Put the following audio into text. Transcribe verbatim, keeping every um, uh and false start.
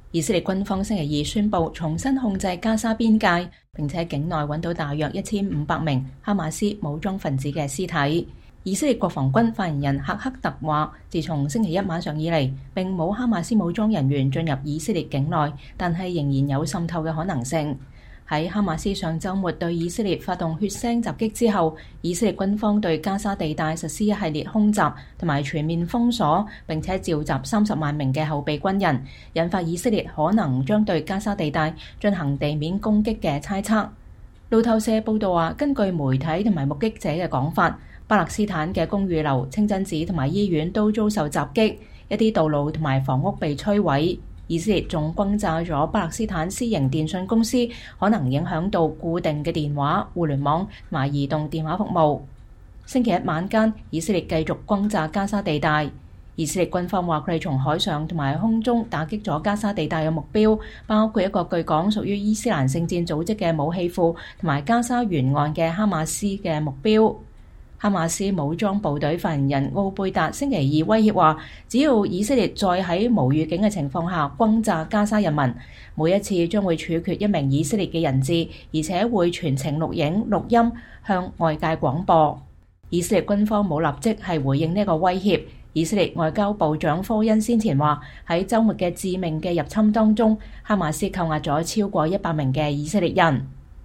以色列軍方星期二宣布重新控制加沙邊界，並且境內揾到大約一千五百名哈馬斯武裝分子嘅屍體。以色列國防軍發言人赫克特話，自從星期一晚上以嚟，並冇哈馬斯武裝人員進入以色列境內，但係仍然有滲透嘅可能性。喺哈馬斯上週末對以色列發動血腥襲擊之後，以色列軍方對加沙地帶實施一系列空襲同埋全面封鎖，並且召集三十萬名嘅後備軍人，引發以色列可能將對加沙地帶進行地面攻擊嘅猜測。路透社報道話，根據媒體同埋目擊者嘅講法，巴勒斯坦嘅公寓樓、清真寺同埋醫院都遭受襲擊，一啲道路同埋房屋被摧毀。以色列仲轟炸咗巴勒斯坦私營電訊公司，可能影響到固定嘅電話、互聯網同埋移動電話服務。星期一晚間，以色列繼續轟炸加沙地帶。以色列軍方話佢哋從海上同埋空中打擊咗加沙地帶嘅目標，包括一個據講屬於伊斯蘭聖戰組織嘅武器庫同埋加沙沿岸嘅哈馬斯嘅目標。哈馬斯武裝部隊發言人奧貝達星期二威脅話，只要以色列再喺無預警嘅情況下轟炸加沙人民，每一次將會處決一名以色列嘅人質，而且會全程錄影錄音向外界廣播。以色列軍方冇立即係回應呢個威脅。以色列外交部長科恩先前話，喺週末嘅致命嘅入侵當中，哈馬斯扣押咗超過一百名嘅以色列人。